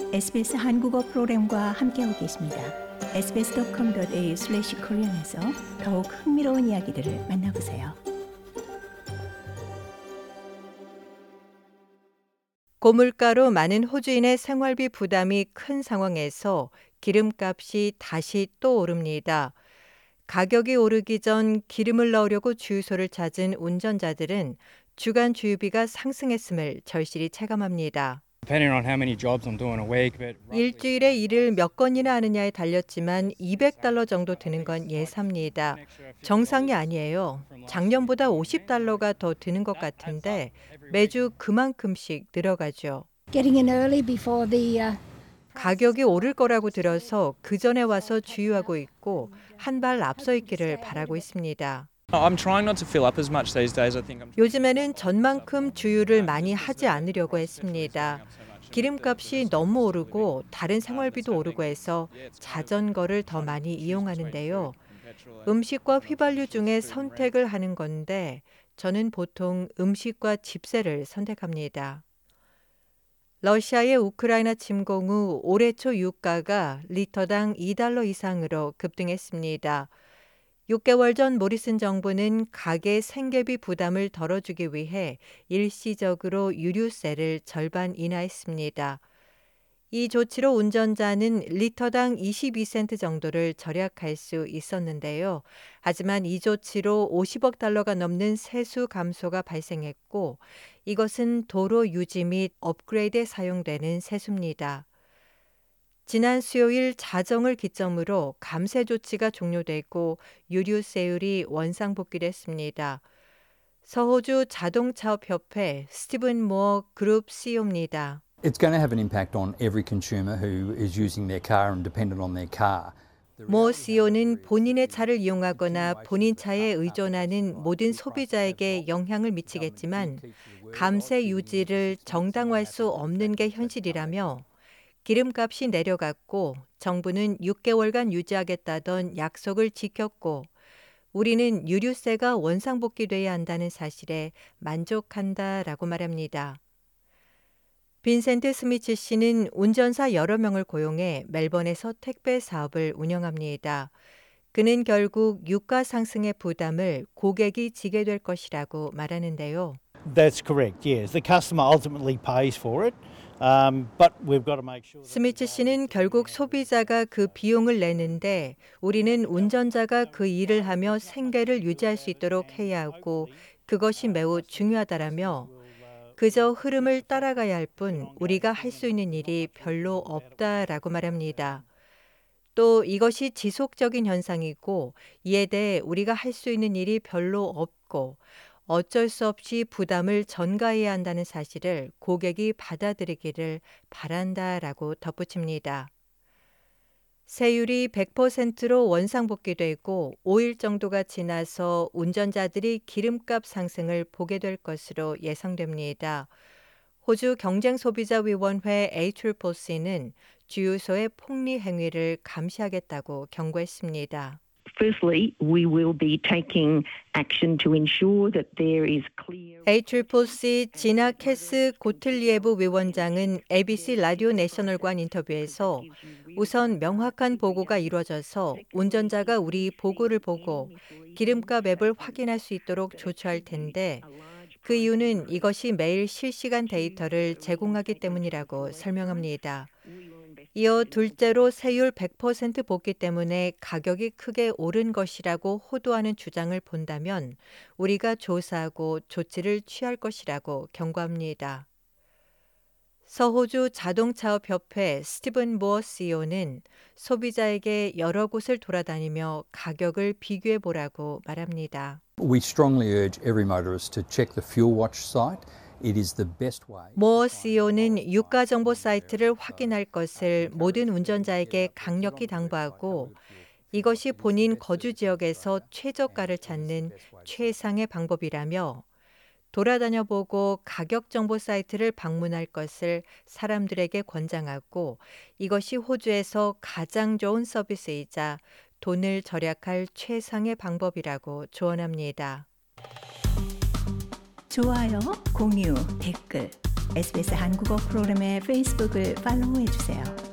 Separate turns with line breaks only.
SBS 한국어 프로그램과 함께하고 계십니다. sbs.com.au/korean에서 더욱 흥미로운 이야기들을 만나보세요.
고물가로 많은 호주인의 생활비 부담이 큰 상황에서 기름값이 다시 또 오릅니다. 가격이 오르기 전 기름을 넣으려고 주유소를 찾은 운전자들은 주간 주유비가 상승했음을 절실히 체감합니다.
Depending on how many jobs I'm doing a week, but
일주일에 일을 몇 건이나 하느냐에 달렸지만 $200 정도 드는 건 예사입니다. 정상이 아니에요. 작년보다 $50가 더 드는 것 같은데 매주 그만큼씩 늘어가죠.
Getting in early before the
가격이 오를 거라고 들어서 그 전에 와서 주유하고 있고 한 발 앞서 있기를 바라고 있습니다.
I'm trying not to fill up as much these days. I think I'm
요즘에는 전만큼 주유를 많이 하지 않으려고 했습니다. 기름값이 너무 오르고 다른 생활비도 오르고 해서 자전거를 더 많이 이용하는데요. 음식과 휘발유 중에 선택을 하는 건데 저는 보통 음식과 집세를 선택합니다. 러시아의 우크라이나 침공 후 올해 초 유가가 리터당 $2 이상으로 급등했습니다. 6개월 전 모리슨 정부는 가계 생계비 부담을 덜어주기 위해 일시적으로 유류세를 절반 인하했습니다. 이 조치로 운전자는 리터당 22센트 정도를 절약할 수 있었는데요. 하지만 이 조치로 $50억 달러가 넘는 세수 감소가 발생했고 이것은 도로 유지 및 업그레이드에 사용되는 세수입니다. 지난 수요일 자정을 기점으로 감세 조치가 종료되고 유류세율이 원상복귀됐습니다. 서호주 자동차업협회 스티븐 모어 그룹 CEO입니다.
It's going to have an impact on every consumer who is using their car and dependent on their car.
모 CEO는 본인의 차를 이용하거나 본인 차에 의존하는 모든 소비자에게 영향을 미치겠지만 감세 유지를 정당화할 수 없는 게 현실이라며 기름값이 내려갔고 정부는 6개월간 유지하겠다던 약속을 지켰고 우리는 유류세가 원상복귀돼야 한다는 사실에 만족한다라고 말합니다. 빈센트 스미츠 씨는 운전사 여러 명을 고용해 멜번에서 택배 사업을 운영합니다. 그는 결국 유가 상승의 부담을 고객이 지게 될 것이라고 말하는데요.
That's correct. Yes, the customer ultimately pays for it, but we've got to make sure.
스미츠 씨는 결국 소비자가 그 비용을 내는데 우리는 운전자가 그 일을 하며 생계를 유지할 수 있도록 해야 하고 그것이 매우 중요하다라며 그저 흐름을 따라가야 할 뿐 우리가 할 수 있는 일이 별로 없다라고 말합니다. 또 이것이 지속적인 현상이고 이에 대해 우리가 할 수 있는 일이 별로 없고 어쩔 수 없이 부담을 전가해야 한다는 사실을 고객이 받아들이기를 바란다라고 덧붙입니다. 세율이 100%로 원상복귀되고 5일 정도가 지나서 운전자들이 기름값 상승을 보게 될 것으로 예상됩니다. 호주 경쟁소비자위원회 ACCC는 주유소의 폭리 행위를 감시하겠다고 경고했습니다.
Firstly, we will be taking action to ensure that there is clear.
ACCC 지나 캐스 고틀리에브 위원장은 ABC 라디오 내셔널과 한 인터뷰에서 우선 명확한 보고가 이루어져서 운전자가 우리 보고를 보고 기름값 앱을 확인할 수 있도록 조처할 텐데 그 이유는 이것이 매일 실시간 데이터를 제공하기 때문이라고 설명합니다. 이어 둘째로 세율 100% 복귀 때문에 가격이 크게 오른 것이라고 호도하는 주장을 본다면 우리가 조사하고 조치를 취할 것이라고 경고합니다. 서호주 자동차업협회 스티븐 모어 CEO는 소비자에게 여러 곳을 돌아다니며 가격을 비교해 보라고 말합니다.
We strongly urge every motorist to check the Fuel Watch site. It is the best way.
모어 CEO는 유가 정보 사이트를 확인할 것을 모든 운전자에게 강력히 당부하고 이것이 본인 거주 지역에서 최저가를 찾는 최상의 방법이라며 돌아다녀 보고 가격 정보 사이트를 방문할 것을 사람들에게 권장하고 이것이 호주에서 가장 좋은 서비스이자 돈을 절약할 최상의 방법이라고 조언합니다.
좋아요, 공유, 댓글, SBS 한국어 프로그램의 페이스북을 팔로우해 주세요.